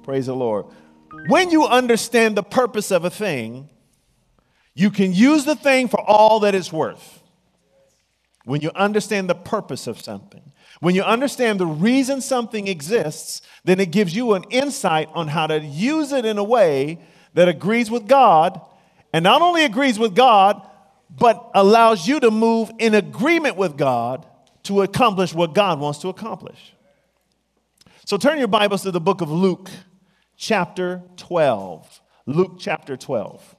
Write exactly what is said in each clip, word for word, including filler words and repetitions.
Praise the Lord. When you understand the purpose of a thing, you can use the thing for all that it's worth. When you understand the purpose of something, when you understand the reason something exists, then it gives you an insight on how to use it in a way that agrees with God, and not only agrees with God, but allows you to move in agreement with God to accomplish what God wants to accomplish. So turn your Bibles to the book of Luke, chapter twelve. Luke chapter twelve.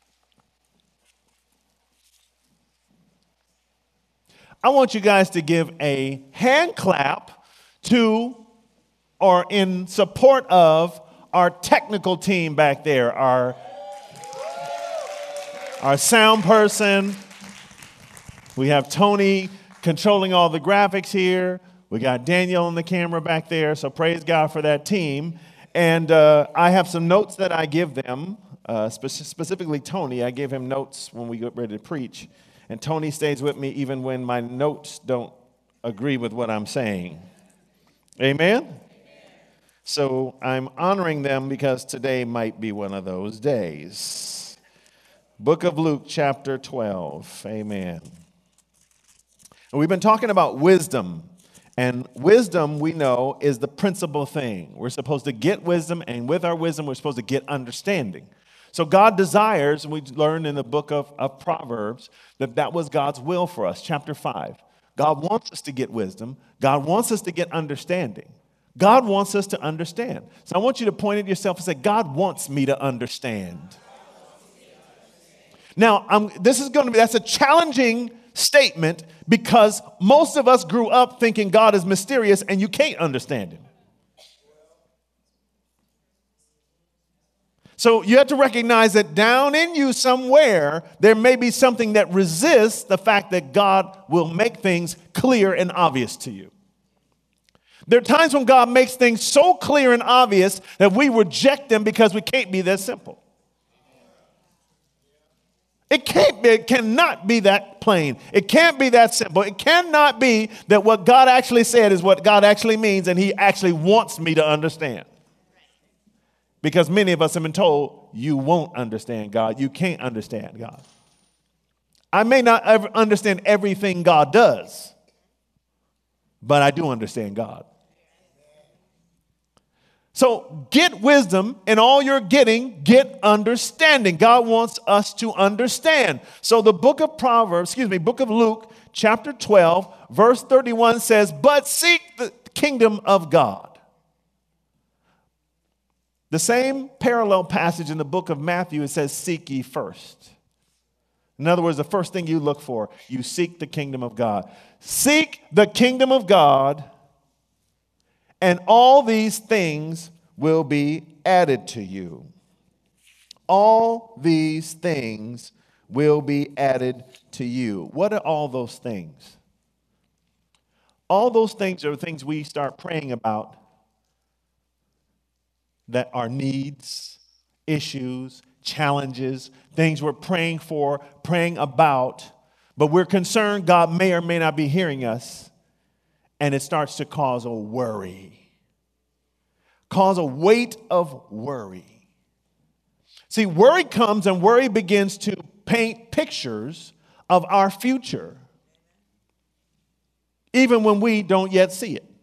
I want you guys to give a hand clap to or in support of our technical team back there, our, our sound person. We have Tony controlling all the graphics here. We got Daniel on the camera back there, so praise God for that team. And uh, I have some notes that I give them, uh, spe- specifically Tony. I give him notes when we get ready to preach. And Tony stays with me even when my notes don't agree with what I'm saying. Amen? Amen? So I'm honoring them because today might be one of those days. Book of Luke, chapter twelve. Amen. And we've been talking about wisdom. And wisdom, we know, is the principal thing. We're supposed to get wisdom, and with our wisdom, we're supposed to get understanding. So God desires, and we learned in the book of, of Proverbs, that that was God's will for us, chapter five. God wants us to get wisdom. God wants us to get understanding. God wants us to understand. So I want you to point at yourself and say, God wants me to understand. Now, I'm, this is going to be, that's a challenging statement because most of us grew up thinking God is mysterious and you can't understand him. So you have to recognize that down in you somewhere, there may be something that resists the fact that God will make things clear and obvious to you. There are times when God makes things so clear and obvious that we reject them because we can't be that simple. It can't be, it cannot be that plain. It can't be that simple. It cannot be that what God actually said is what God actually means and he actually wants me to understand. Because many of us have been told, you won't understand God. You can't understand God. I may not ever understand everything God does, but I do understand God. So get wisdom, and all you're getting, get understanding. God wants us to understand. So the book of Proverbs, excuse me, book of Luke, chapter twelve, verse thirty-one says, but seek the kingdom of God. The same parallel passage in the book of Matthew, it says, seek ye first. In other words, the first thing you look for, you seek the kingdom of God. Seek the kingdom of God, and all these things will be added to you. All these things will be added to you. What are all those things? All those things are things we start praying about that are needs, issues, challenges, things we're praying for, praying about, but we're concerned God may or may not be hearing us, and it starts to cause a worry, cause a weight of worry. See, worry comes and worry begins to paint pictures of our future, even when we don't yet see it.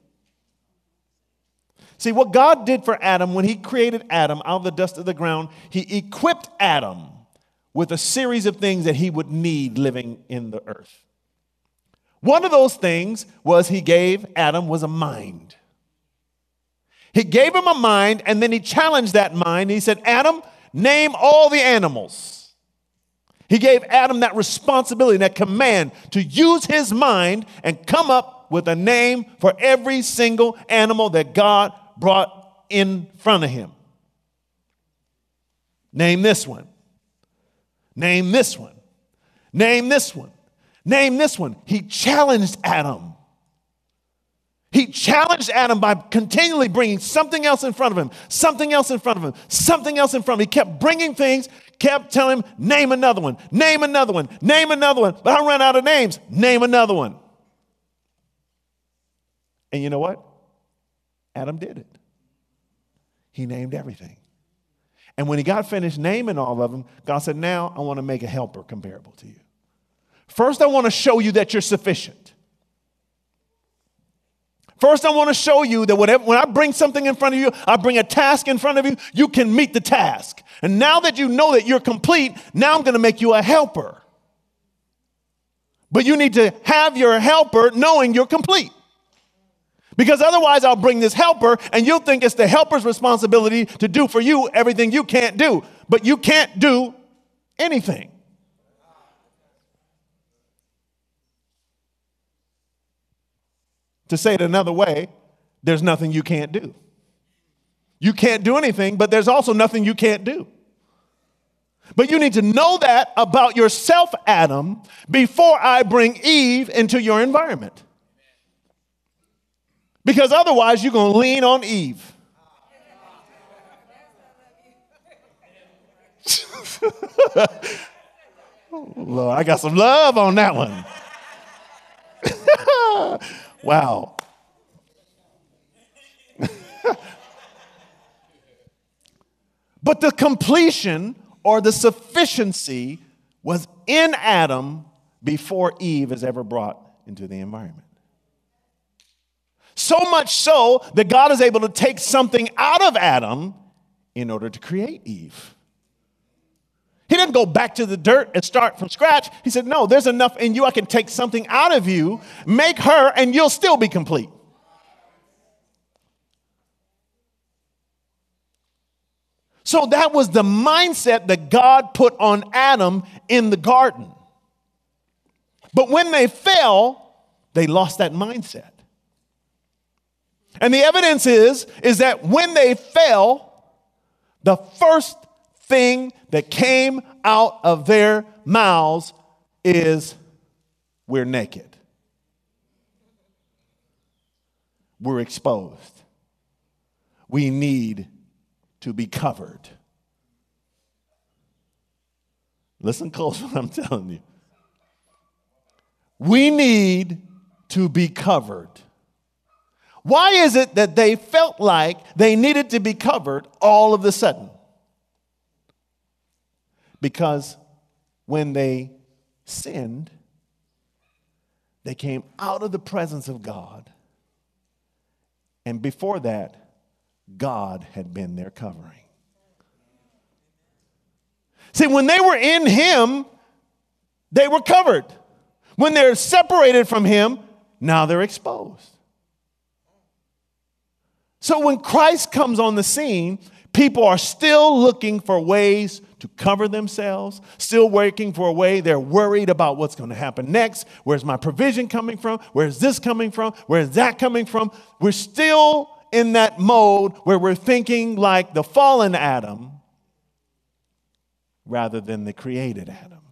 See, what God did for Adam when he created Adam out of the dust of the ground, he equipped Adam with a series of things that he would need living in the earth. One of those things was he gave Adam was a mind. He gave him a mind, and then he challenged that mind. He said, Adam, name all the animals. He gave Adam that responsibility, that command to use his mind and come up with a name for every single animal that God brought in front of him. Name this one. Name this one. Name this one. Name this one. He challenged Adam. He challenged Adam by continually bringing something else in front of him, something else in front of him, something else in front of him. He kept bringing things, kept telling him, name another one, name another one, name another one. But I ran out of names. Name another one. And you know what? Adam did it. He named everything. And when he got finished naming all of them, God said, now I want to make a helper comparable to you. First, I want to show you that you're sufficient. First, I want to show you that whatever, when I bring something in front of you, I bring a task in front of you, you can meet the task. And now that you know that you're complete, now I'm going to make you a helper. But you need to have your helper knowing you're complete. Because otherwise I'll bring this helper and you'll think it's the helper's responsibility to do for you everything you can't do. But you can't do anything. To say it another way, there's nothing you can't do. You can't do anything, but there's also nothing you can't do. But you need to know that about yourself, Adam, before I bring Eve into your environment. Because otherwise, you're going to lean on Eve. Lord, I got some love on that one. Wow. But the completion or the sufficiency was in Adam before Eve is ever brought into the environment. So much so that God is able to take something out of Adam in order to create Eve. He didn't go back to the dirt and start from scratch. He said, no, there's enough in you. I can take something out of you, make her, and you'll still be complete. So that was the mindset that God put on Adam in the garden. But when they fell, they lost that mindset. And the evidence is, is that when they fell, the first thing that came out of their mouths is, we're naked. We're exposed. We need to be covered. Listen close what I'm telling you. We need to be covered. Why is it that they felt like they needed to be covered all of a sudden? Because when they sinned, they came out of the presence of God. And before that, God had been their covering. See, when they were in him, they were covered. When they're separated from him, now they're exposed. So when Christ comes on the scene, people are still looking for ways to cover themselves, still working for a way. They're worried about what's going to happen next. Where's my provision coming from? Where's this coming from? Where's that coming from? We're still in that mode where we're thinking like the fallen Adam rather than the created Adam.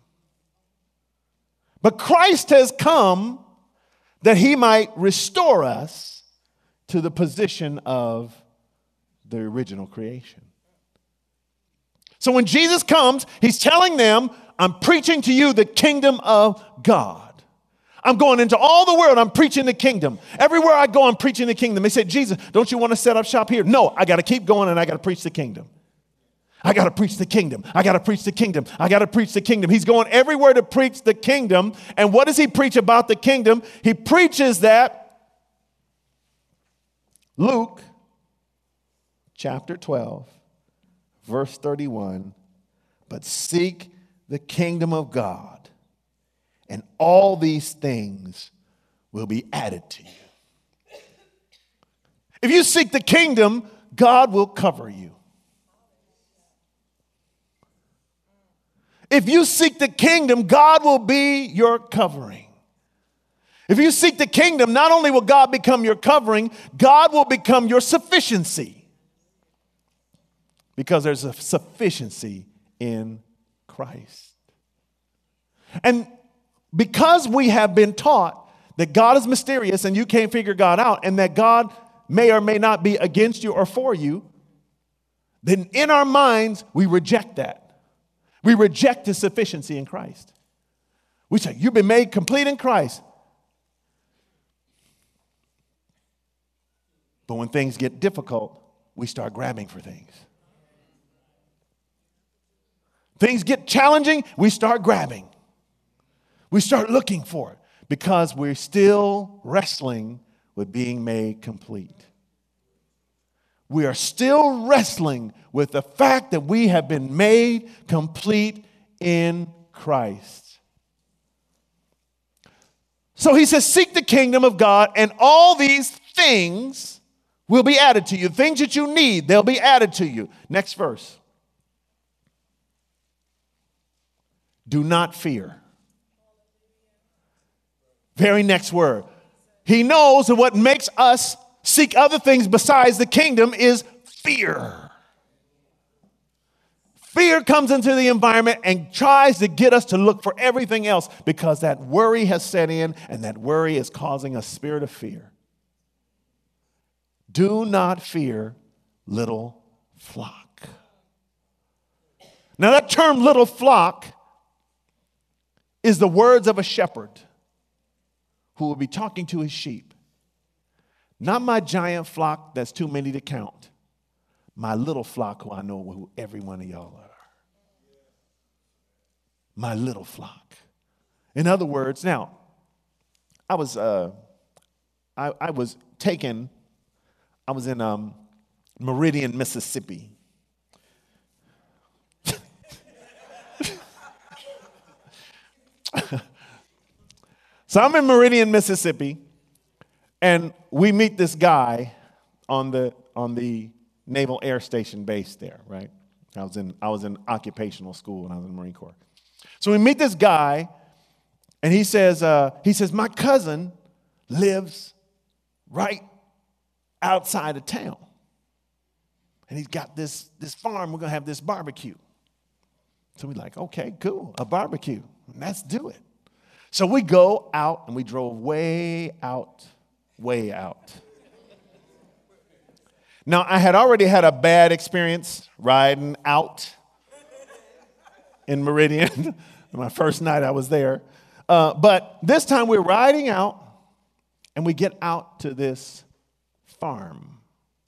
But Christ has come that he might restore us to the position of the original creation. So when Jesus comes, he's telling them, I'm preaching to you the kingdom of God. I'm going into all the world. I'm preaching the kingdom. Everywhere I go, I'm preaching the kingdom. They said, Jesus, don't you want to set up shop here? No, I got to keep going and I got to preach the kingdom. I got to preach the kingdom. I got to preach the kingdom. I got to preach the kingdom. He's going everywhere to preach the kingdom. And what does he preach about the kingdom? He preaches that Luke chapter twelve, verse thirty-one, but seek the kingdom of God, and all these things will be added to you. If you seek the kingdom, God will cover you. If you seek the kingdom, God will be your covering. If you seek the kingdom, not only will God become your covering, God will become your sufficiency. Because there's a sufficiency in Christ. And because we have been taught that God is mysterious and you can't figure God out, and that God may or may not be against you or for you, then in our minds, we reject that. We reject his sufficiency in Christ. We say, you've been made complete in Christ. But when things get difficult, we start grabbing for things. Things get challenging, we start grabbing. We start looking for it because we're still wrestling with being made complete. We are still wrestling with the fact that we have been made complete in Christ. So he says, seek the kingdom of God, and all these things will be added to you. Things that you need, they'll be added to you. Next verse. Do not fear. Very next word. He knows that what makes us seek other things besides the kingdom is fear. Fear comes into the environment and tries to get us to look for everything else because that worry has set in, and that worry is causing a spirit of fear. Do not fear, little flock. Now that term little flock is the words of a shepherd who will be talking to his sheep. Not my giant flock that's too many to count. My little flock who I know who every one of y'all are. My little flock. In other words, now, I was uh, I, I was taken, I was in um, Meridian, Mississippi. So I'm in Meridian, Mississippi, and we meet this guy on the on the Naval Air Station base there, right? I was in I was in occupational school when I was in the Marine Corps. So we meet this guy, and he says, uh, he says, my cousin lives right outside of town. And he's got this, this farm, we're gonna have this barbecue. So we're like, okay, cool, a barbecue. Let's do it. So we go out, and we drove way out, way out. Now, I had already had a bad experience riding out in Meridian. My first night I was there. Uh, but this time we're riding out, and we get out to this farm.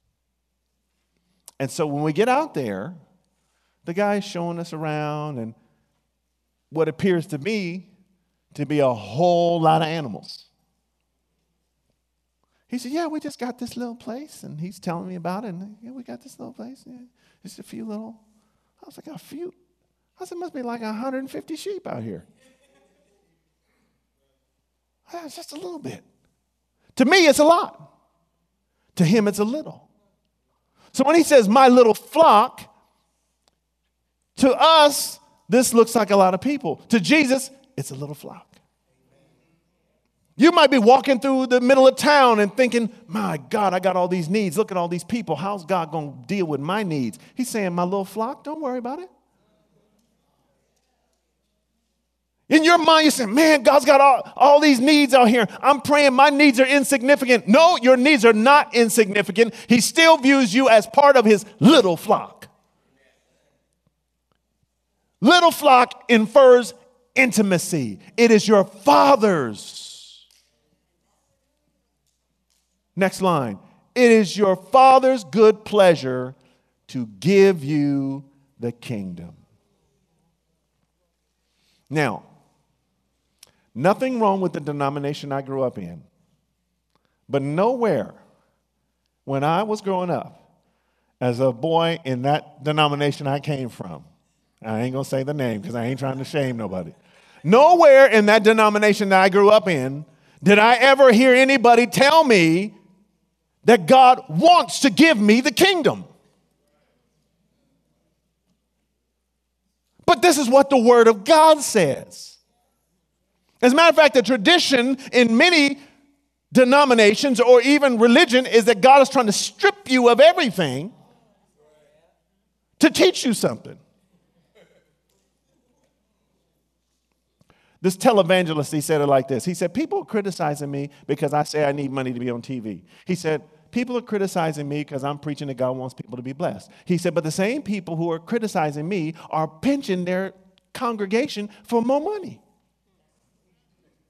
And so when we get out there, the guy's showing us around, and what appears to me to be a whole lot of animals. He said, yeah, we just got this little place, and he's telling me about it, and yeah, we got this little place. Yeah, just a few little, I was like, a few? I said, it must be like one hundred fifty sheep out here. Yeah, it's just a little bit. To me, it's a lot. To him, it's a little. So when he says, my little flock, to us, this looks like a lot of people. To Jesus, it's a little flock. You might be walking through the middle of town and thinking, my God, I got all these needs. Look at all these people. How's God going to deal with my needs? He's saying, my little flock, don't worry about it. In your mind, you're saying, man, God's got all, all these needs out here. I'm praying my needs are insignificant. No, your needs are not insignificant. He still views you as part of his little flock. Little flock infers intimacy. It is your Father's. Next line. It is your Father's good pleasure to give you the kingdom. Now, nothing wrong with the denomination I grew up in, but nowhere when I was growing up as a boy in that denomination I came from, I ain't going to say the name because I ain't trying to shame nobody. Nowhere in that denomination that I grew up in did I ever hear anybody tell me that God wants to give me the kingdom. But this is what the Word of God says. As a matter of fact, the tradition in many denominations or even religion is that God is trying to strip you of everything to teach you something. This televangelist, he said it like this. He said, people are criticizing me because I say I need money to be on T V. He said, people are criticizing me because I'm preaching that God wants people to be blessed. He said, but the same people who are criticizing me are pinching their congregation for more money.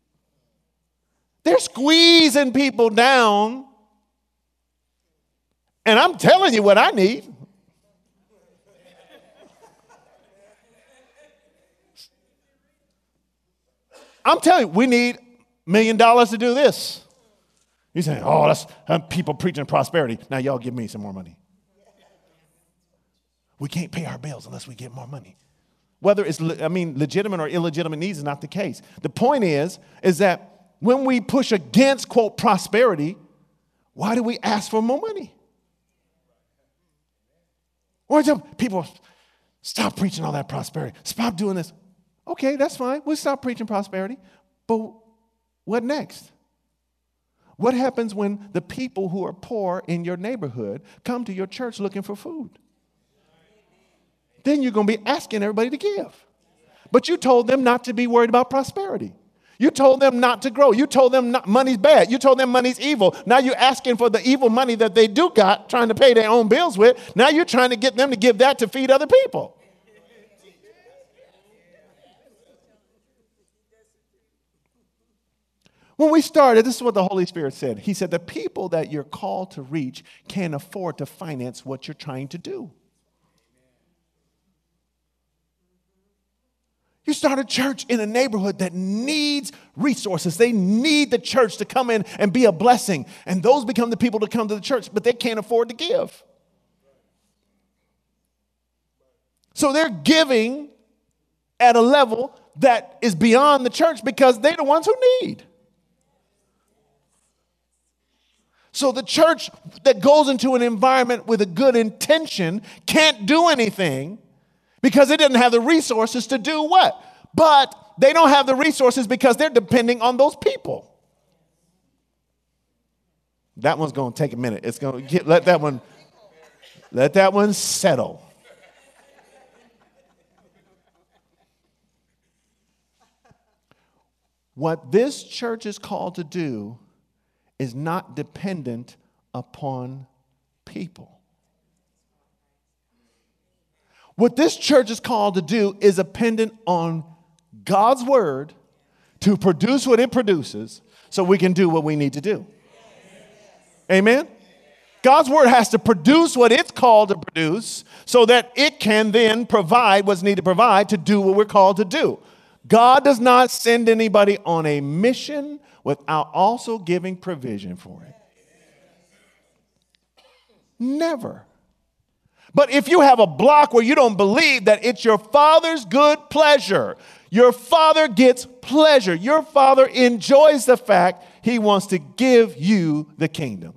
They're squeezing people down And I'm telling you what I need. I'm telling you, we need a million dollars to do this. You're saying, oh, that's uh, people preaching prosperity. Now y'all give me some more money. We can't pay our bills unless we get more money. Whether it's, I mean, legitimate or illegitimate needs is not the case. The point is, is that when we push against, quote, prosperity, why do we ask for more money? Or people, stop preaching all that prosperity. Stop doing this. Okay, that's fine. We'll stop preaching prosperity. But what next? What happens when the people who are poor in your neighborhood come to your church looking for food? Then you're going to be asking everybody to give. But you told them not to be worried about prosperity. You told them not to grow. You told them not, money's bad. You told them money's evil. Now you're asking for the evil money that they do got, trying to pay their own bills with. Now you're trying to get them to give that to feed other people. When we started, this is what the Holy Spirit said. He said, the people that you're called to reach can't afford to finance what you're trying to do. You start a church in a neighborhood that needs resources. They need the church to come in and be a blessing. And those become the people to come to the church, but they can't afford to give. So they're giving at a level that is beyond the church because they're the ones who need. So the church that goes into an environment with a good intention can't do anything because it doesn't have the resources to do what? But they don't have the resources because they're depending on those people. That one's going to take a minute. It's going to get, let that one, let that one settle. What this church is called to do is not dependent upon people. What this church is called to do is dependent on God's word to produce what it produces so we can do what we need to do. Amen? God's word has to produce what it's called to produce so that it can then provide what's needed to provide to do what we're called to do. God does not send anybody on a mission without also giving provision for it. Never. But if you have a block where you don't believe that it's your Father's good pleasure, your Father gets pleasure. Your Father enjoys the fact he wants to give you the kingdom.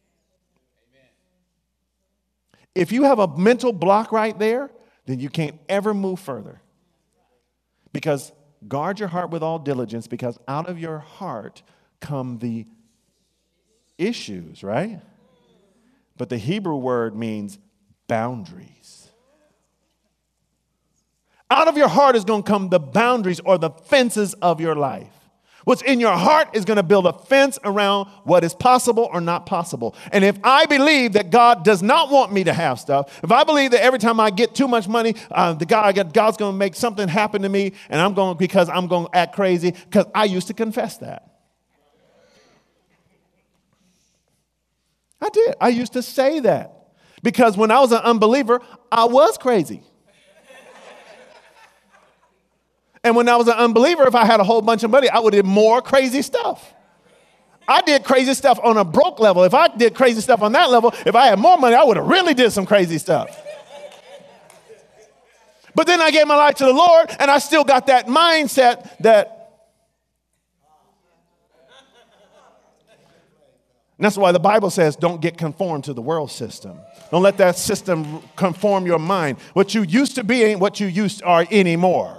If you have a mental block right there, then you can't ever move further. Because guard your heart with all diligence, because out of your heart come the issues, right? But the Hebrew word means boundaries. Out of your heart is going to come the boundaries or the fences of your life. What's in your heart is going to build a fence around what is possible or not possible. And if I believe that God does not want me to have stuff, if I believe that every time I get too much money, uh, the God, God's going to make something happen to me, and I'm going because I'm going to act crazy, because I used to confess that. I did. I used to say that. Because when I was an unbeliever, I was crazy. And when I was an unbeliever, if I had a whole bunch of money, I would do more crazy stuff. I did crazy stuff on a broke level. If I did crazy stuff on that level, if I had more money, I would have really did some crazy stuff. But then I gave my life to the Lord, and I still got that mindset that. And that's why the Bible says don't get conformed to the world system. Don't let that system conform your mind. What you used to be ain't what you used to are anymore.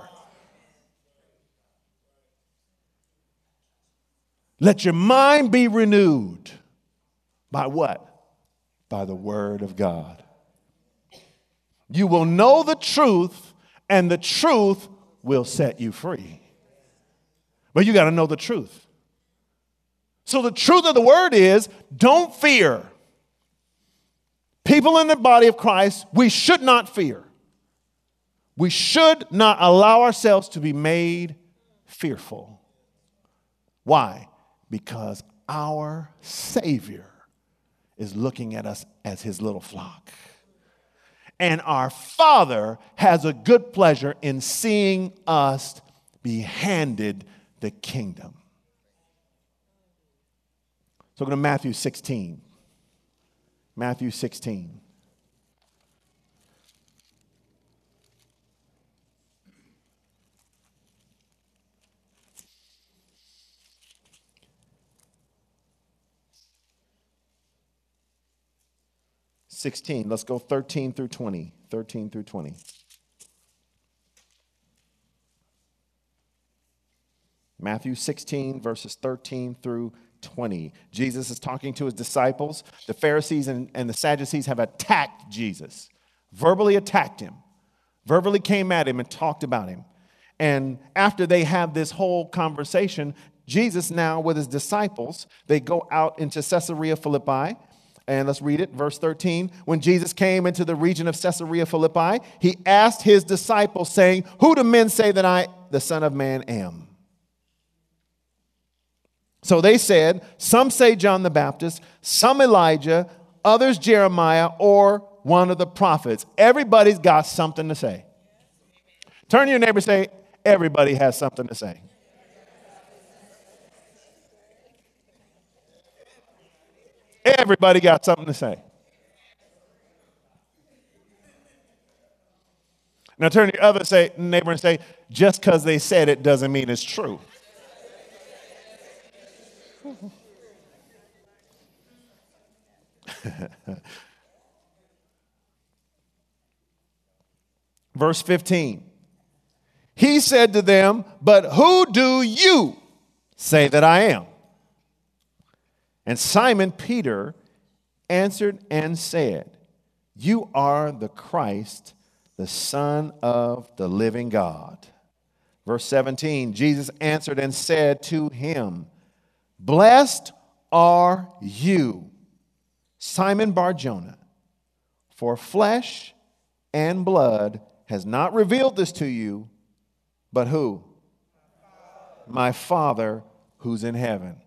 Let your mind be renewed by what? By the word of God. You will know the truth, and the truth will set you free. But you got to know the truth. So the truth of the word is, don't fear. People in the body of Christ, we should not fear. We should not allow ourselves to be made fearful. Why? Because our Savior is looking at us as his little flock. And our Father has a good pleasure in seeing us be handed the kingdom. So go to Matthew sixteen. Matthew sixteen. sixteen. Let's go thirteen through twenty. thirteen through twenty. Matthew sixteen, verses thirteen through twenty. Jesus is talking to his disciples. The Pharisees and, and the Sadducees have attacked Jesus, verbally attacked him, verbally came at him and talked about him. And after they have this whole conversation, Jesus now with his disciples, they go out into Caesarea Philippi. And let's read it, verse thirteen. When Jesus came into the region of Caesarea Philippi, he asked his disciples, saying, "Who do men say that I, the Son of Man, am?" So they said, "Some say John the Baptist, some Elijah, others Jeremiah, or one of the prophets." Everybody's got something to say. Turn to your neighbor and say, everybody has something to say. Everybody got something to say. Now turn to your other say, neighbor and say, just because they said it doesn't mean it's true. Verse fifteen. He said to them, "But who do you say that I am?" And Simon Peter answered and said, "You are the Christ, the Son of the living God." Verse seventeen, Jesus answered and said to him, "Blessed are you, Simon Bar-Jonah, for flesh and blood has not revealed this to you, but who? My Father who's in heaven."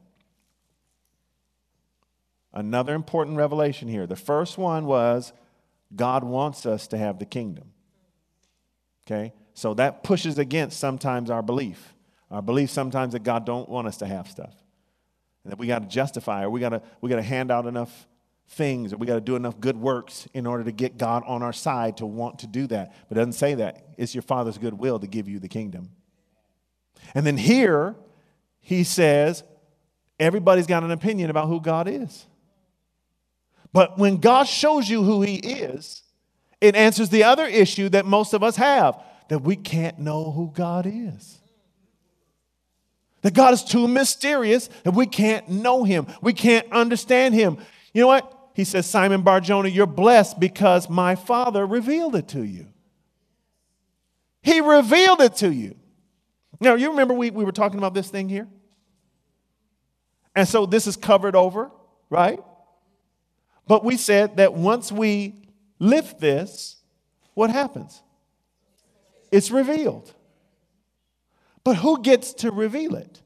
Another important revelation here. The first one was God wants us to have the kingdom. Okay? So that pushes against sometimes our belief. Our belief sometimes that God don't want us to have stuff. And that we got to justify, or we got to we got to hand out enough things, or we got to do enough good works in order to get God on our side to want to do that. But it doesn't say that. It's your Father's good will to give you the kingdom. And then here he says everybody's got an opinion about who God is. But when God shows you who he is, it answers the other issue that most of us have, that we can't know who God is. That God is too mysterious that we can't know him. We can't understand him. You know what? He says, "Simon Bar-Jonah, you're blessed because my Father revealed it to you." He revealed it to you. Now, you remember we, we were talking about this thing here? And so this is covered over, right? But we said that once we lift this, what happens? It's revealed. But who gets to reveal it?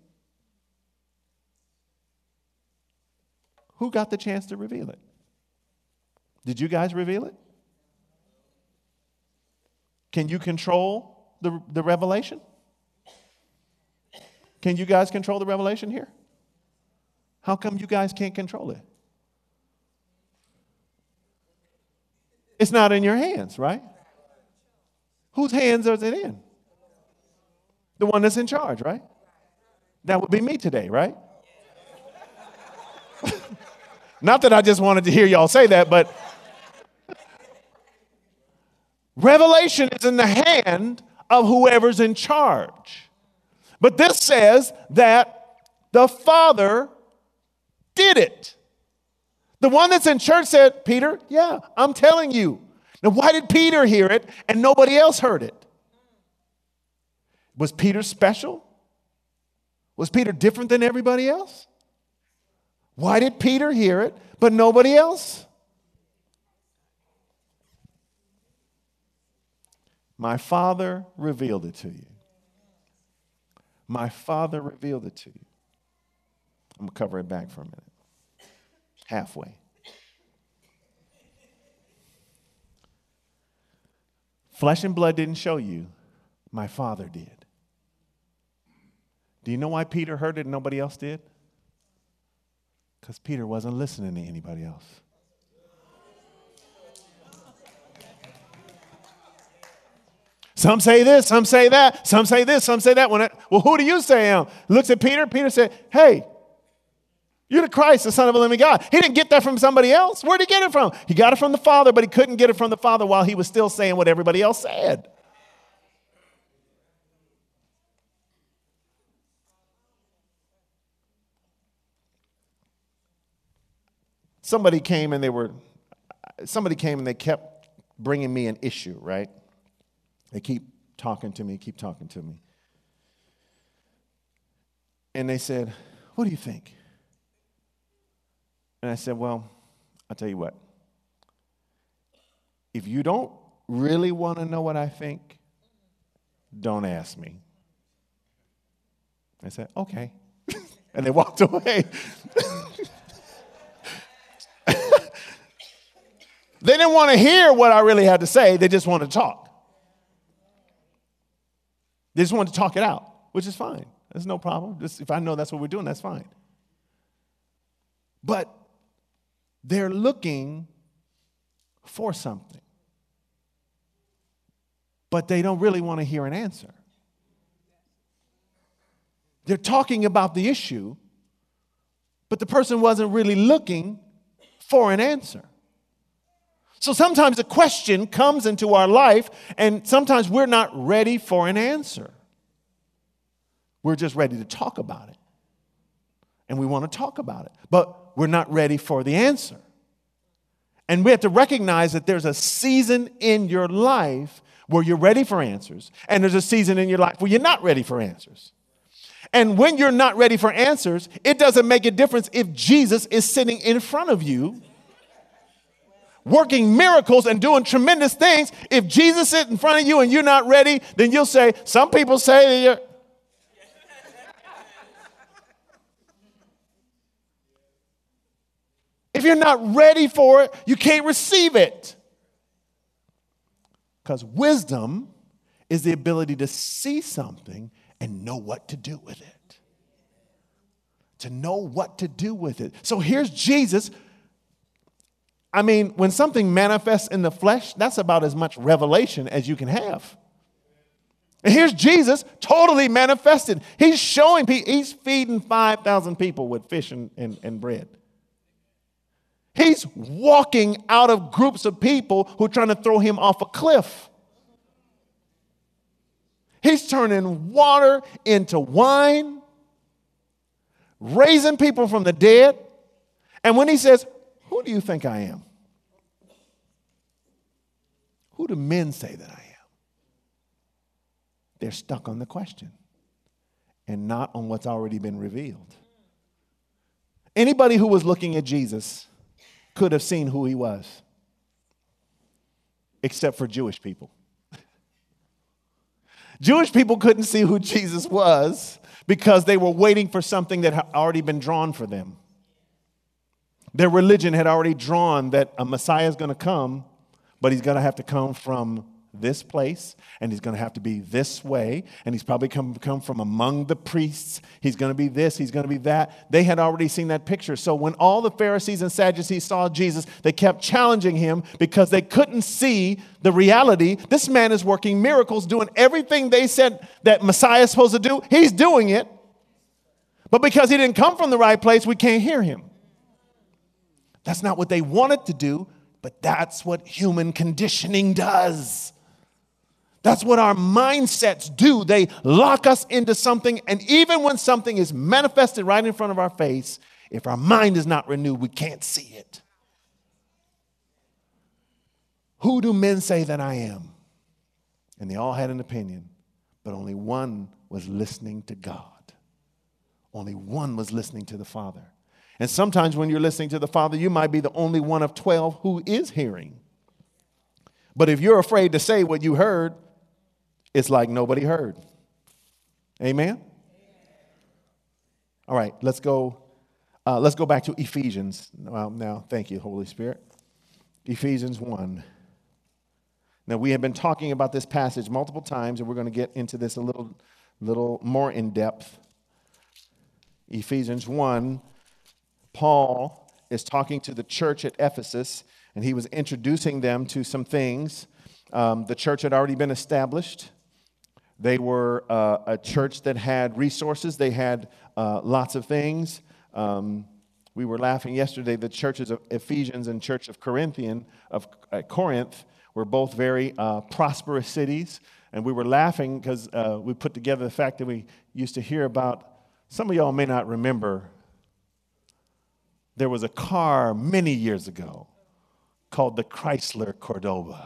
Who got the chance to reveal it? Did you guys reveal it? Can you control the, the revelation? Can you guys control the revelation here? How come you guys can't control it? It's not in your hands, right? Whose hands is it in? The one that's in charge, right? That would be me today, right? Not that I just wanted to hear y'all say that, but revelation is in the hand of whoever's in charge. But this says that the Father did it. The one that's in church said, "Peter, yeah, I'm telling you." Now, why did Peter hear it and nobody else heard it? Was Peter special? Was Peter different than everybody else? Why did Peter hear it but nobody else? My Father revealed it to you. My Father revealed it to you. I'm going to cover it back for a minute. Halfway. Flesh and blood didn't show you. My Father did. Do you know why Peter heard it and nobody else did? Because Peter wasn't listening to anybody else. Some say this, some say that, some say this, some say that. When I, well, who do you say I am? Looks at Peter. Peter said, hey, you're the Christ, the Son of the living God. He didn't get that from somebody else. Where did he get it from? He got it from the Father, but he couldn't get it from the Father while he was still saying what everybody else said. Somebody came and they were, somebody came and they kept bringing me an issue, right? They keep talking to me, keep talking to me. And they said, what do you think? And I said, well, I'll tell you what. If you don't really want to know what I think, don't ask me. I said, okay. And they walked away. They didn't want to hear what I really had to say. They just wanted to talk. They just wanted to talk it out, which is fine. There's no problem. Just, if I know that's what we're doing, that's fine. But they're looking for something. But they don't really want to hear an answer. They're talking about the issue, but the person wasn't really looking for an answer. So sometimes a question comes into our life, and sometimes we're not ready for an answer. We're just ready to talk about it. And we want to talk about it, but we're not ready for the answer. And we have to recognize that there's a season in your life where you're ready for answers, and there's a season in your life where you're not ready for answers. And when you're not ready for answers, it doesn't make a difference if Jesus is sitting in front of you working miracles and doing tremendous things. If Jesus is in front of you and you're not ready, then you'll say, some people say that you're. If you're not ready for it, you can't receive it. Because wisdom is the ability to see something and know what to do with it. To know what to do with it. So here's Jesus. I mean, when something manifests in the flesh, that's about as much revelation as you can have. And here's Jesus totally manifested. He's showing people, he's feeding five thousand people with fish and, and, and bread. He's walking out of groups of people who are trying to throw him off a cliff. He's turning water into wine, raising people from the dead. And when he says, who do you think I am? Who do men say that I am? They're stuck on the question and not on what's already been revealed. Anybody who was looking at Jesus could have seen who he was, except for Jewish people. Jewish people couldn't see who Jesus was because they were waiting for something that had already been drawn for them. Their religion had already drawn that a Messiah is going to come, but he's going to have to come from this place, and he's going to have to be this way, and he's probably come, come from among the priests. He's going to be this, he's going to be that. They had already seen that picture. So when all the Pharisees and Sadducees saw Jesus, they kept challenging him because they couldn't see the reality. This man is working miracles, doing everything they said that Messiah is supposed to do. He's doing it. But because he didn't come from the right place, we can't hear him. That's not what they wanted to do, but that's what human conditioning does. That's what our mindsets do. They lock us into something, and even when something is manifested right in front of our face, if our mind is not renewed, we can't see it. Who do men say that I am? And they all had an opinion, but only one was listening to God. Only one was listening to the Father. And sometimes when you're listening to the Father, you might be the only one of twelve who is hearing. But if you're afraid to say what you heard, it's like nobody heard. Amen? All right, let's go. Uh, let's go back to Ephesians. Well, now, thank you, Holy Spirit. Ephesians one. Now, we have been talking about this passage multiple times, and we're going to get into this a little, little more in depth. Ephesians one, Paul is talking to the church at Ephesus, and he was introducing them to some things. Um, the church had already been established. They were uh, a church that had resources. They had uh, lots of things. Um, we were laughing yesterday. The churches of Ephesians and Church of Corinthian of uh, Corinth were both very uh, prosperous cities, and we were laughing because uh, we put together the fact that we used to hear about. Some of y'all may not remember. There was a car many years ago called the Chrysler Cordoba.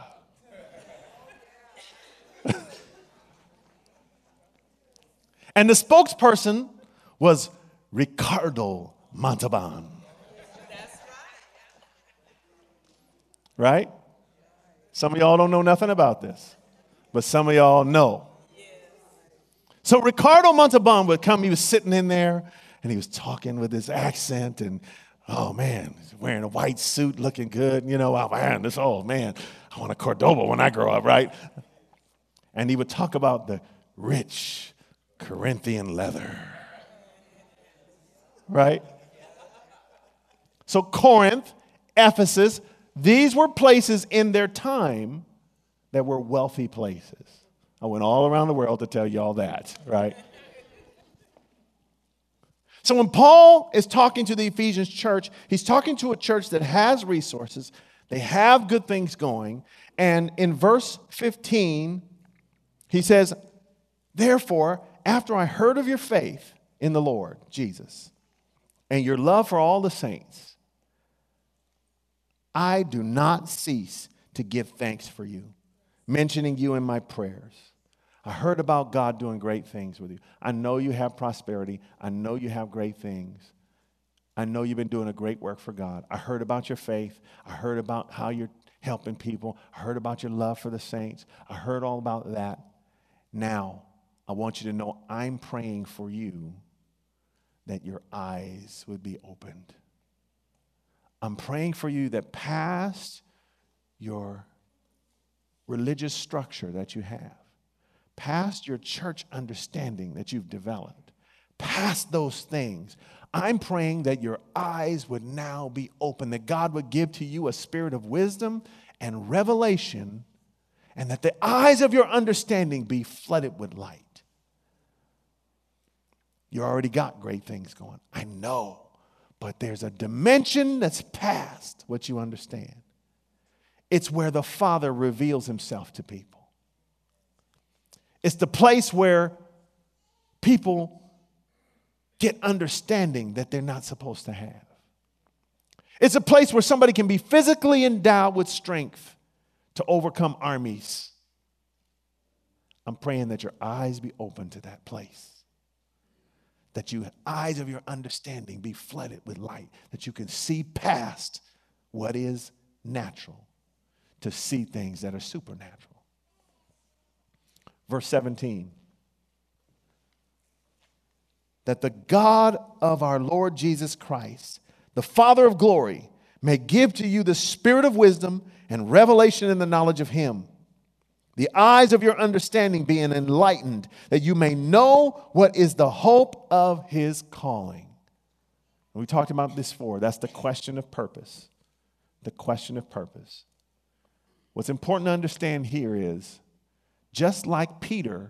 And the spokesperson was Ricardo Montalban. That's right. Right? Some of y'all don't know nothing about this, but some of y'all know. Yes. So Ricardo Montalban would come, he was sitting in there, and he was talking with his accent, and oh man, he's wearing a white suit, looking good. You know, oh man, this old man, I want a Cordoba when I grow up, right? And he would talk about the rich Corinthian leather, right? So Corinth, Ephesus, these were places in their time that were wealthy places. I went all around the world to tell you all that, right? So when Paul is talking to the Ephesians church, he's talking to a church that has resources. They have good things going. And in verse fifteen, he says, therefore, after I heard of your faith in the Lord Jesus and your love for all the saints, I do not cease to give thanks for you, mentioning you in my prayers. I heard about God doing great things with you. I know you have prosperity. I know you have great things. I know you've been doing a great work for God. I heard about your faith. I heard about how you're helping people. I heard about your love for the saints. I heard all about that. Now, I want you to know I'm praying for you that your eyes would be opened. I'm praying for you that past your religious structure that you have, past your church understanding that you've developed, past those things, I'm praying that your eyes would now be open, that God would give to you a spirit of wisdom and revelation, and that the eyes of your understanding be flooded with light. You already got great things going. I know, but there's a dimension that's past what you understand. It's where the Father reveals himself to people. It's the place where people get understanding that they're not supposed to have. It's a place where somebody can be physically endowed with strength to overcome armies. I'm praying that your eyes be open to that place. That your eyes of your understanding be flooded with light. That you can see past what is natural to see things that are supernatural. Verse seventeen. That the God of our Lord Jesus Christ, the Father of glory, may give to you the spirit of wisdom and revelation in the knowledge of him. The eyes of your understanding being enlightened, that you may know what is the hope of his calling. We talked about this before. That's the question of purpose. The question of purpose. What's important to understand here is, just like Peter,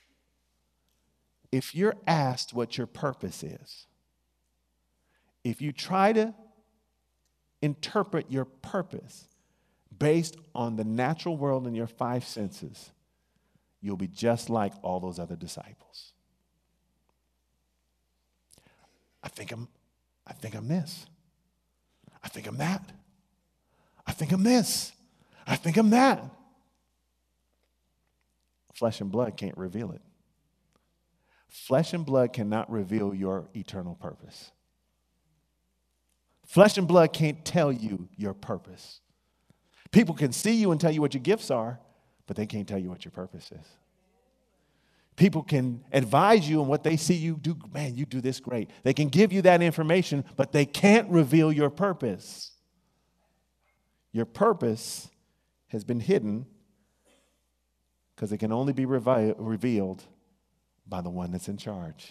if you're asked what your purpose is, if you try to interpret your purpose based on the natural world and your five senses, you'll be just like all those other disciples. I think I'm, I think I'm this. I think I'm that. I think I'm this. I think I'm that. Flesh and blood can't reveal it. Flesh and blood cannot reveal your eternal purpose. Flesh and blood can't tell you your purpose. People can see you and tell you what your gifts are, but they can't tell you what your purpose is. People can advise you on what they see you do. Man, you do this great. They can give you that information, but they can't reveal your purpose. Your purpose has been hidden because it can only be revi- revealed by the one that's in charge.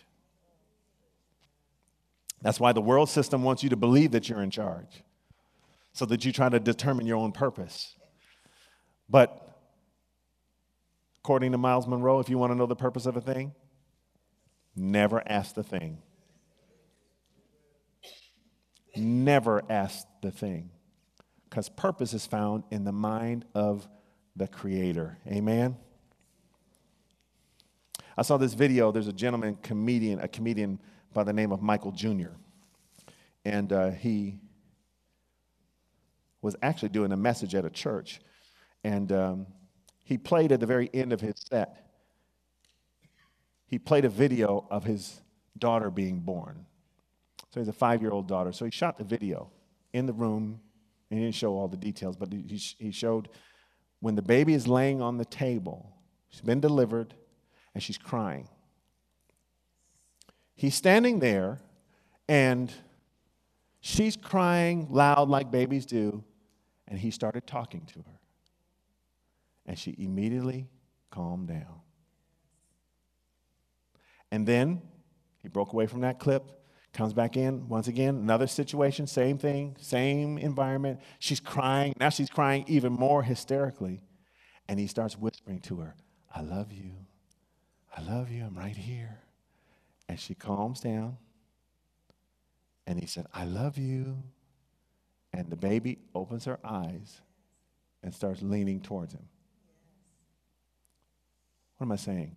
That's why the world system wants you to believe that you're in charge, so that you try to determine your own purpose. But according to Miles Monroe, if you want to know the purpose of a thing, never ask the thing. Never ask the thing. Because purpose is found in the mind of the Creator. Amen? I saw this video. There's a gentleman, comedian, a comedian by the name of Michael Junior And uh, he was actually doing a message at a church. And um, he played at the very end of his set. He played a video of his daughter being born. So he has a five-year-old daughter. So he shot the video in the room. And he didn't show all the details, but he, he showed when the baby is laying on the table, she's been delivered, and she's crying. He's standing there, and she's crying loud like babies do, and he started talking to her. And she immediately calmed down. And then he broke away from that clip, comes back in, once again, another situation, same thing, same environment. She's crying. Now she's crying even more hysterically. And he starts whispering to her, I love you. I love you. I'm right here. And she calms down. And he said, I love you. And the baby opens her eyes and starts leaning towards him. What am I saying?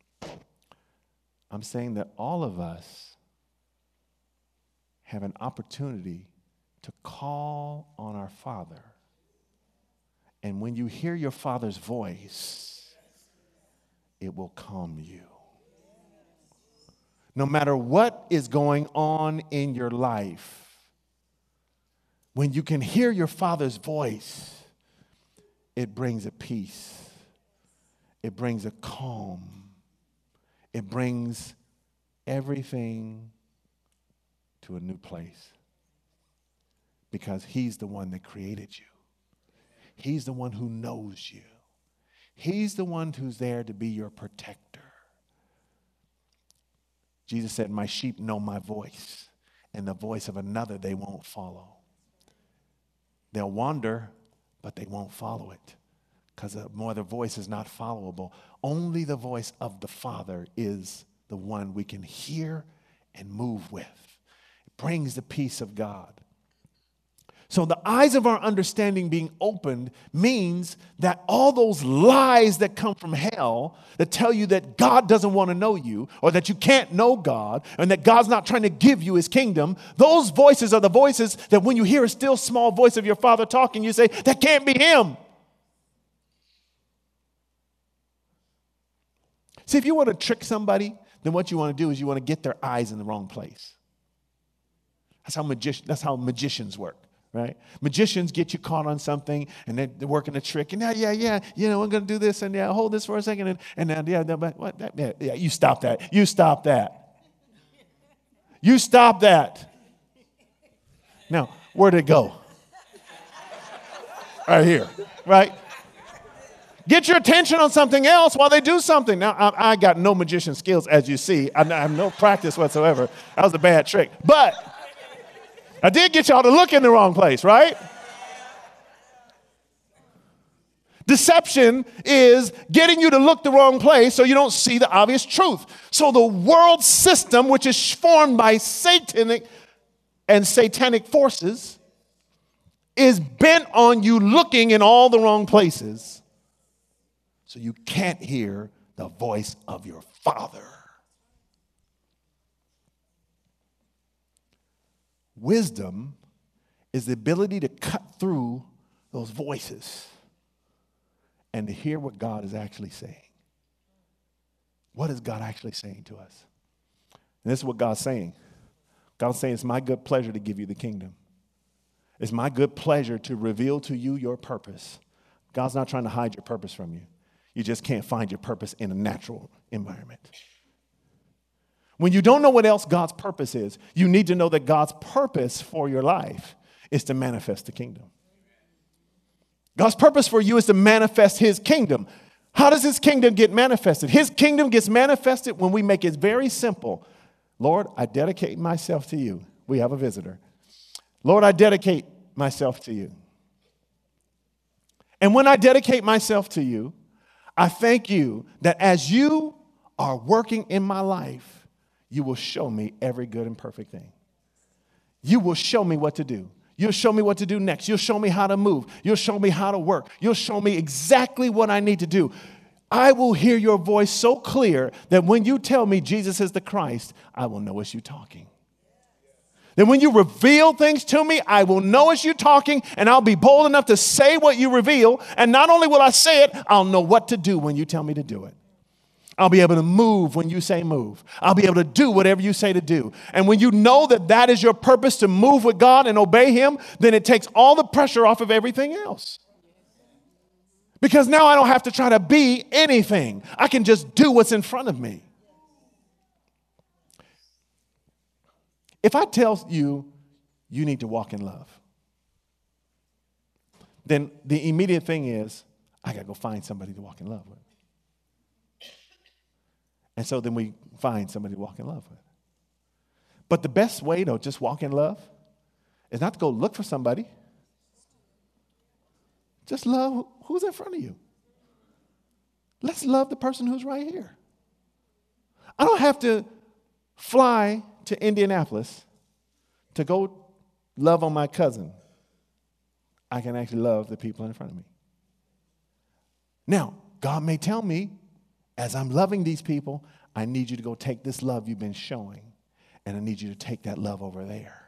I'm saying that all of us have an opportunity to call on our Father. And when you hear your Father's voice, it will calm you. No matter what is going on in your life, when you can hear your Father's voice, it brings a peace. It brings a calm. It brings everything to a new place. Because He's the one that created you. He's the one who knows you. He's the one who's there to be your protector. Jesus said, my sheep know my voice, and the voice of another they won't follow. They'll wander, but they won't follow it, because more the voice is not followable. Only the voice of the Father is the one we can hear and move with. It brings the peace of God. So the eyes of our understanding being opened means that all those lies that come from hell that tell you that God doesn't want to know you, or that you can't know God, and that God's not trying to give you His kingdom, those voices are the voices that when you hear a still small voice of your Father talking, you say, that can't be Him. See, if you want to trick somebody, then what you want to do is you want to get their eyes in the wrong place. That's how magi- that's how magicians work. Right? Magicians get you caught on something, and they're, they're working a trick, and yeah, yeah, yeah, you know, I'm going to do this, and yeah, hold this for a second, and, and then, yeah, but what, that, yeah, yeah, you stop that. You stop that. You stop that. Now, where'd it go? Right here, right? Get your attention on something else while they do something. Now, I, I got no magician skills, as you see. I, I have no practice whatsoever. That was a bad trick, but I did get y'all to look in the wrong place, right? Deception is getting you to look the wrong place so you don't see the obvious truth. So the world system, which is formed by satanic and satanic forces, is bent on you looking in all the wrong places so you can't hear the voice of your Father. Wisdom is the ability to cut through those voices and to hear what God is actually saying. What is God actually saying to us? And this is what God's saying. God's saying, it's my good pleasure to give you the kingdom. It's my good pleasure to reveal to you your purpose. God's not trying to hide your purpose from you. You just can't find your purpose in a natural environment. When you don't know what else God's purpose is, you need to know that God's purpose for your life is to manifest the kingdom. God's purpose for you is to manifest His kingdom. How does his kingdom get manifested? His kingdom gets manifested when we make it very simple. Lord, I dedicate myself to you. We have a visitor. Lord, I dedicate myself to you. And when I dedicate myself to you, I thank you that as you are working in my life, you will show me every good and perfect thing. You will show me what to do. You'll show me what to do next. You'll show me how to move. You'll show me how to work. You'll show me exactly what I need to do. I will hear your voice so clear that when you tell me Jesus is the Christ, I will know it's you talking. Then when you reveal things to me, I will know it's you talking, and I'll be bold enough to say what you reveal. And not only will I say it, I'll know what to do when you tell me to do it. I'll be able to move when you say move. I'll be able to do whatever you say to do. And when you know that that is your purpose, to move with God and obey him, then it takes all the pressure off of everything else. Because now I don't have to try to be anything. I can just do what's in front of me. If I tell you, you need to walk in love, then the immediate thing is, I got to go find somebody to walk in love with. And so then we find somebody to walk in love with. But the best way to just walk in love is not to go look for somebody. Just love who's in front of you. Let's love the person who's right here. I don't have to fly to Indianapolis to go love on my cousin. I can actually love the people in front of me. Now, God may tell me, as I'm loving these people, I need you to go take this love you've been showing, and I need you to take that love over there.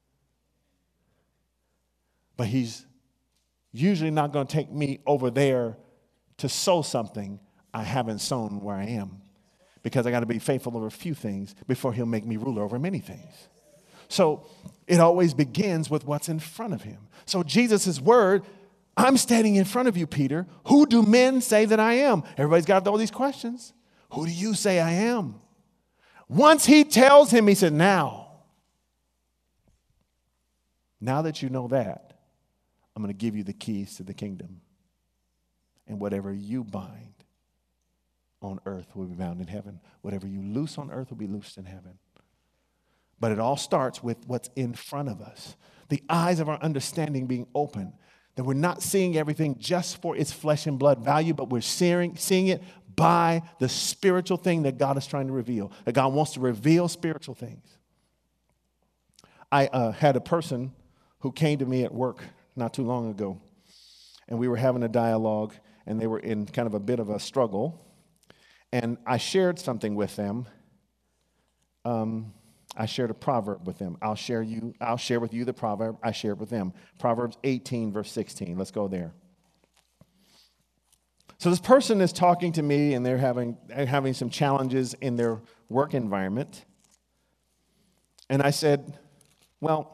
But he's usually not going to take me over there to sow something I haven't sown where I am, because I got to be faithful over a few things before he'll make me ruler over many things. So it always begins with what's in front of him. So Jesus' word, I'm standing in front of you, Peter. Who do men say that I am? Everybody's got all these questions. Who do you say I am? Once he tells him, he said, now, now that you know that, I'm going to give you the keys to the kingdom. And whatever you bind on earth will be bound in heaven. Whatever you loose on earth will be loosed in heaven. But it all starts with what's in front of us. The eyes of our understanding being open. That we're not seeing everything just for its flesh and blood value, but we're seeing, seeing it by the spiritual thing that God is trying to reveal. That God wants to reveal spiritual things. I uh, had a person who came to me at work not too long ago. And we were having a dialogue, and they were in kind of a bit of a struggle. And I shared something with them. Um, I shared a proverb with them. I'll share you. I'll share with you the proverb I shared with them. Proverbs eighteen, verse sixteen. Let's go there. So this person is talking to me, and they're having they're having some challenges in their work environment. And I said, well,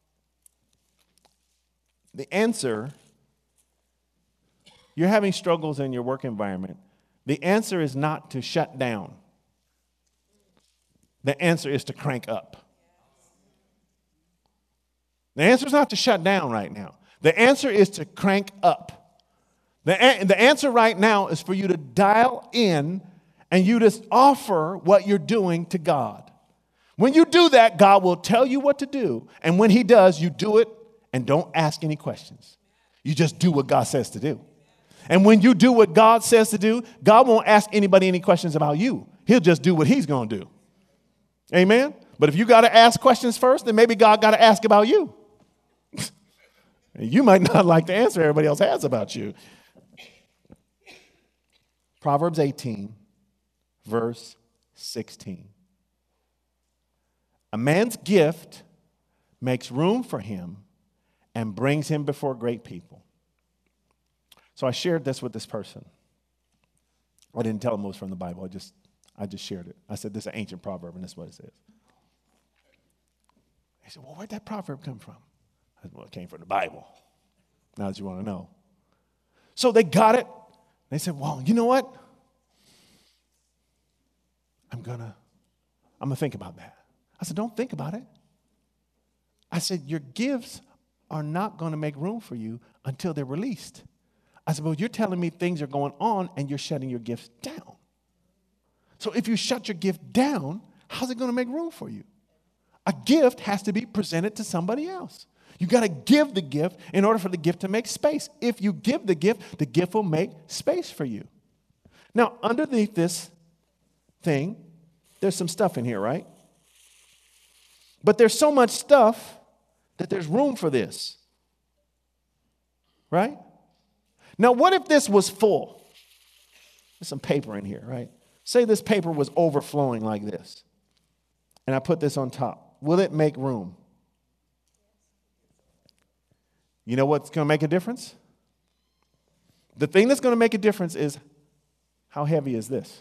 the answer, you're having struggles in your work environment. The answer is not to shut down. The answer is to crank up. The answer is not to shut down right now. The answer is to crank up. The, a- the answer right now is for you to dial in and you just offer what you're doing to God. When you do that, God will tell you what to do. And when he does, you do it and don't ask any questions. You just do what God says to do. And when you do what God says to do, God won't ask anybody any questions about you. He'll just do what he's going to do. Amen? But if you got to ask questions first, then maybe God got to ask about you. You might not like the answer everybody else has about you. Proverbs eighteen, verse sixteen. A man's gift makes room for him and brings him before great people. So I shared this with this person. I didn't tell him it was from the Bible. I just, I just shared it. I said, this is an ancient proverb, and this is what it says. He said, well, where'd that proverb come from? I said, well, it came from the Bible. Now that you want to know. So they got it. They said, well, you know what? I'm going to, I'm going to think about that. I said, don't think about it. I said, your gifts are not going to make room for you until they're released. I said, well, you're telling me things are going on and you're shutting your gifts down. So if you shut your gift down, how's it going to make room for you? A gift has to be presented to somebody else. You got to give the gift in order for the gift to make space. If you give the gift, the gift will make space for you. Now, underneath this thing, there's some stuff in here, right? But there's so much stuff that there's room for this, right? Now, what if this was full? There's some paper in here, right? Say this paper was overflowing like this, and I put this on top. Will it make room? You know what's going to make a difference? The thing that's going to make a difference is how heavy is this?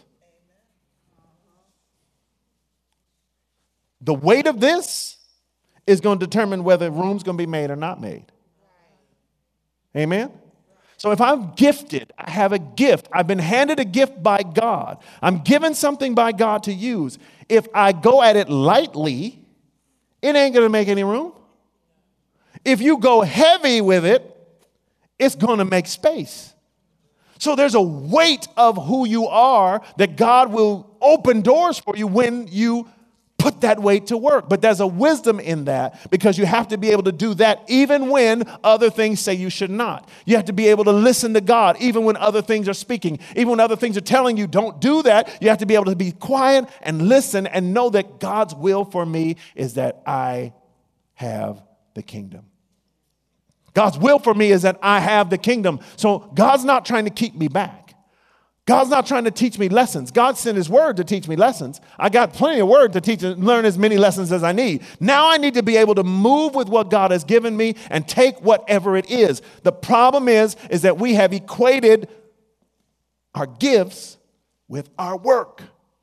The weight of this is going to determine whether room's going to be made or not made. Amen? So if I'm gifted, I have a gift. I've been handed a gift by God. I'm given something by God to use. If I go at it lightly, it ain't going to make any room. If you go heavy with it, it's going to make space. So there's a weight of who you are that God will open doors for you when you put that weight to work. But there's a wisdom in that because you have to be able to do that even when other things say you should not. You have to be able to listen to God even when other things are speaking. Even when other things are telling you don't do that, you have to be able to be quiet and listen and know that God's will for me is that I have the kingdom. God's will for me is that I have the kingdom. So God's not trying to keep me back. God's not trying to teach me lessons. God sent his word to teach me lessons. I got plenty of word to teach and learn as many lessons as I need. Now I need to be able to move with what God has given me and take whatever it is. The problem is, is that we have equated our gifts with our work.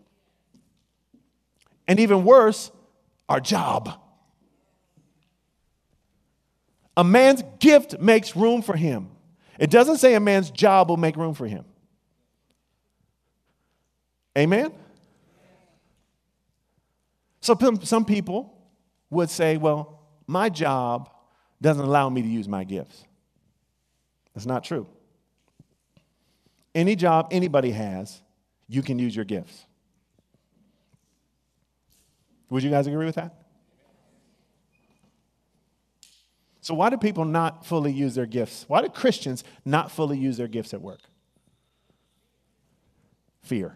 And even worse, our job. A man's gift makes room for him. It doesn't say a man's job will make room for him. Amen? So some people would say, well, my job doesn't allow me to use my gifts. That's not true. Any job anybody has, you can use your gifts. Would you guys agree with that? So why do people not fully use their gifts? Why do Christians not fully use their gifts at work? Fear.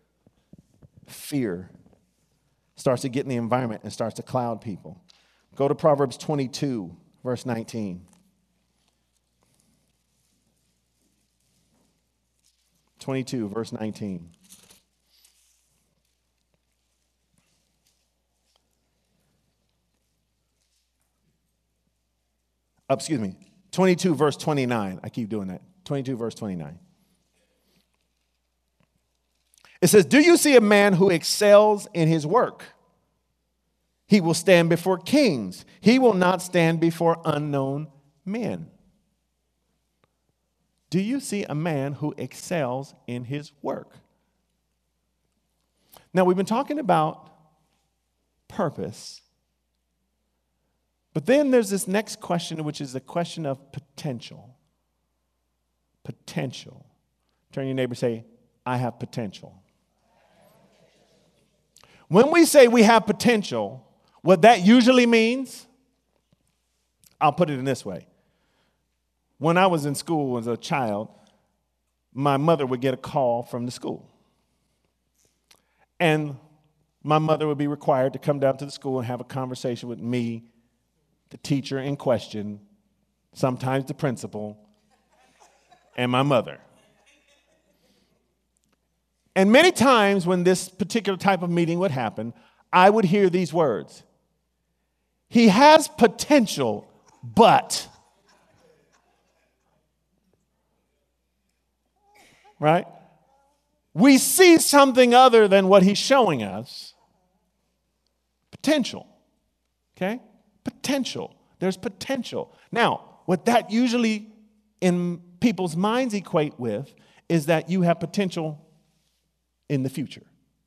Fear starts to get in the environment and starts to cloud people. Go to Proverbs twenty-two, verse nineteen. twenty-two, verse nineteen. Oh, excuse me, twenty-two, verse twenty-nine. I keep doing that. twenty-two, verse twenty-nine. It says, do you see a man who excels in his work? He will stand before kings. He will not stand before unknown men. Do you see a man who excels in his work? Now, we've been talking about purpose. But then there's this next question, which is the question of potential. Potential. Turn to your neighbor and say, I have potential. When we say we have potential, what that usually means, I'll put it in this way. When I was in school as a child, my mother would get a call from the school. And my mother would be required to come down to the school and have a conversation with me, the teacher in question, sometimes the principal, and my mother. And many times when this particular type of meeting would happen, I would hear these words. He has potential, but. Right? We see something other than what he's showing us. Potential. Okay? Potential. There's potential. Now, what that usually in people's minds equate with is that you have potential in the future.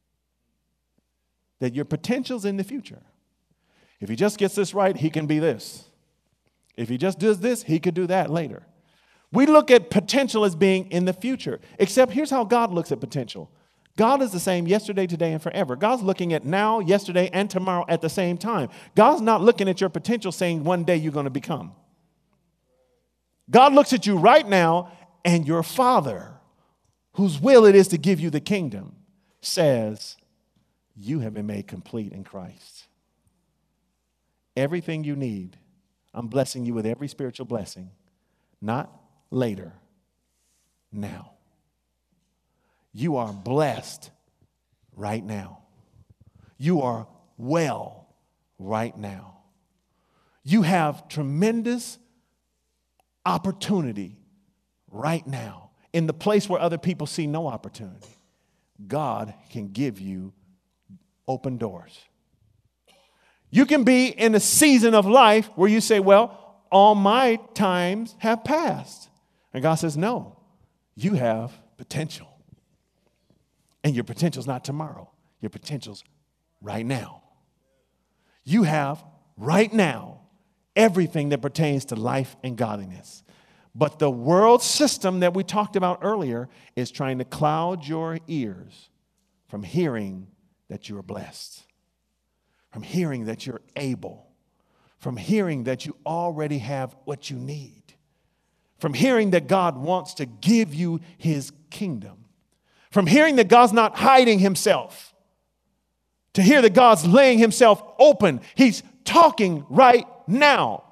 That your potential's in the future. If he just gets this right, he can be this. If he just does this, he could do that later. We look at potential as being in the future, except here's how God looks at potential. God is the same yesterday, today, and forever. God's looking at now, yesterday, and tomorrow at the same time. God's not looking at your potential saying one day you're going to become. God looks at you right now, and your Father, whose will it is to give you the kingdom, says, you have been made complete in Christ. Everything you need, I'm blessing you with every spiritual blessing, not later, now. You are blessed right now. You are well right now. You have tremendous opportunity right now in the place where other people see no opportunity. God can give you open doors. You can be in a season of life where you say, well, all my times have passed. And God says, no, you have potential. And your potential's not tomorrow. Your potential's right now. You have right now everything that pertains to life and godliness. But the world system that we talked about earlier is trying to cloud your ears from hearing that you're blessed, from hearing that you're able, from hearing that you already have what you need, from hearing that God wants to give you his kingdom, from hearing that God's not hiding himself, to hear that God's laying himself open. He's talking right now.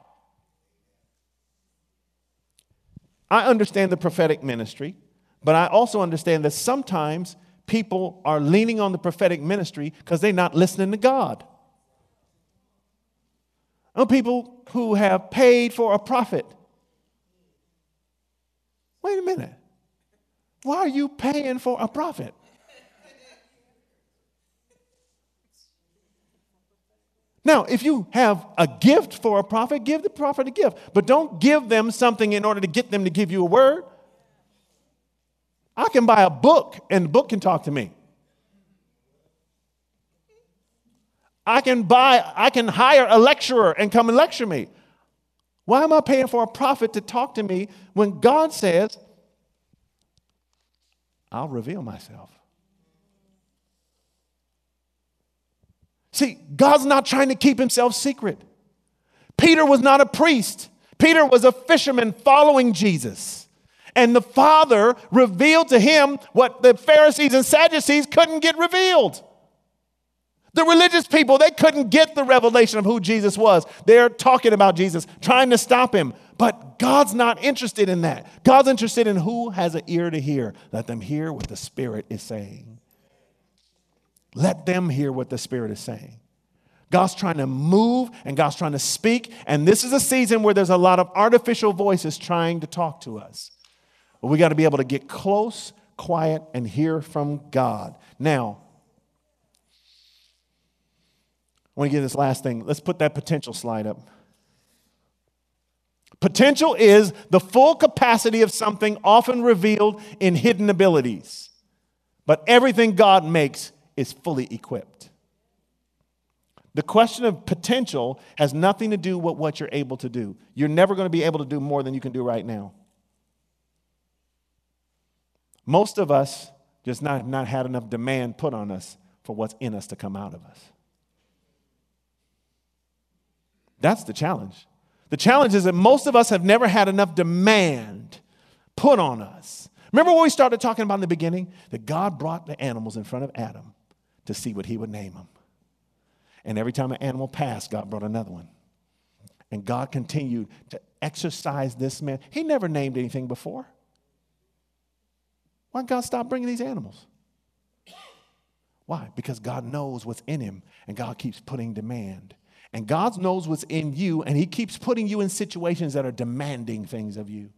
I understand the prophetic ministry, but I also understand that sometimes people are leaning on the prophetic ministry because they're not listening to God. I know people who have paid for a prophet. Wait a minute. Why are you paying for a prophet? Now, if you have a gift for a prophet, give the prophet a gift. But don't give them something in order to get them to give you a word. I can buy a book and the book can talk to me. I can buy, I can hire a lecturer and come and lecture me. Why am I paying for a prophet to talk to me when God says, I'll reveal myself? See, God's not trying to keep himself secret. Peter was not a priest. Peter was a fisherman following Jesus. And the Father revealed to him what the Pharisees and Sadducees couldn't get revealed. The religious people, they couldn't get the revelation of who Jesus was. They're talking about Jesus, trying to stop him. But God's not interested in that. God's interested in who has an ear to hear. Let them hear what the Spirit is saying. Let them hear what the Spirit is saying. God's trying to move and God's trying to speak. And this is a season where there's a lot of artificial voices trying to talk to us. But we got to be able to get close, quiet, and hear from God. Now, I want to get this last thing. Let's put that potential slide up. Potential is the full capacity of something often revealed in hidden abilities. But everything God makes is fully equipped. The question of potential has nothing to do with what you're able to do. You're never going to be able to do more than you can do right now. Most of us just not, not had enough demand put on us for what's in us to come out of us. That's the challenge. The challenge is that most of us have never had enough demand put on us. Remember what we started talking about in the beginning? That God brought the animals in front of Adam to see what he would name them. And every time an animal passed, God brought another one. And God continued to exercise this man. He never named anything before. Why did God stop bringing these animals? Why? Because God knows what's in him, and God keeps putting demand. And God knows what's in you, and he keeps putting you in situations that are demanding things of you.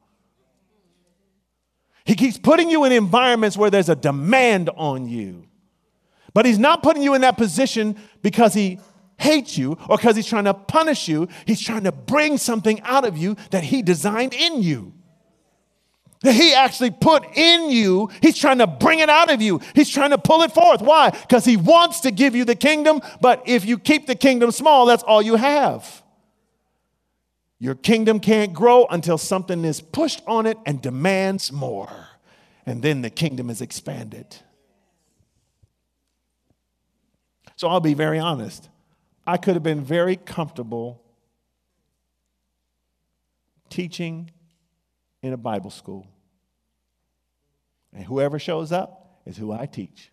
He keeps putting you in environments where there's a demand on you. But he's not putting you in that position because he hates you or because he's trying to punish you. He's trying to bring something out of you that he designed in you. That he actually put in you. He's trying to bring it out of you. He's trying to pull it forth. Why? Because he wants to give you the kingdom, but if you keep the kingdom small, that's all you have. Your kingdom can't grow until something is pushed on it and demands more. And then the kingdom is expanded. So I'll be very honest. I could have been very comfortable teaching in a Bible school. And whoever shows up is who I teach.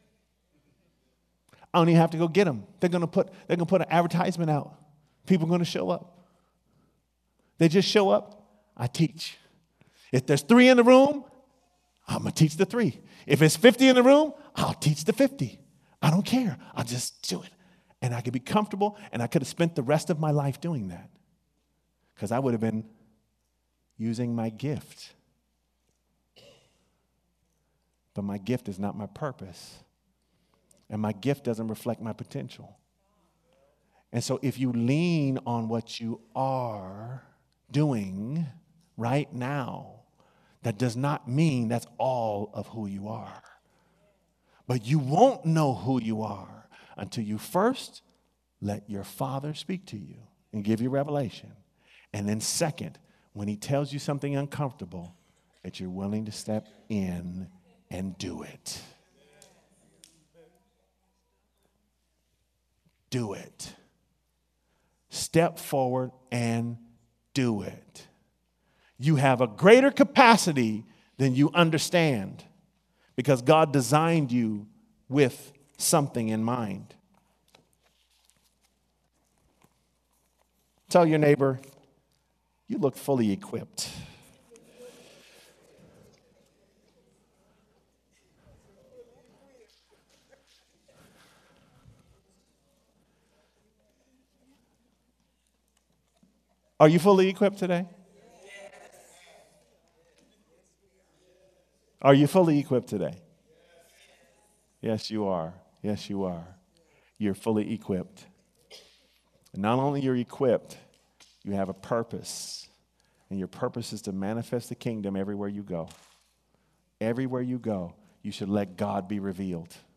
I don't even have to go get them. They're going to put, they're going to put an advertisement out. People are going to show up. They just show up, I teach. If there's three in the room, I'm going to teach the three. If it's fifty in the room, I'll teach the fifty. I don't care. I'll just do it. And I could be comfortable, and I could have spent the rest of my life doing that because I would have been using my gift. But my gift is not my purpose, and my gift doesn't reflect my potential. And so if you lean on what you are doing right now, that does not mean that's all of who you are. But you won't know who you are until you first let your Father speak to you and give you revelation. And then second, when he tells you something uncomfortable, that you're willing to step in and do it. Do it. Step forward and do it. You have a greater capacity than you understand because God designed you with something in mind. Tell your neighbor, you look fully equipped. Are you fully equipped today? Are you fully equipped today? Yes, you are. Yes, you are. You're fully equipped. And not only you're equipped, you have a purpose. And your purpose is to manifest the kingdom everywhere you go. Everywhere you go, you should let God be revealed.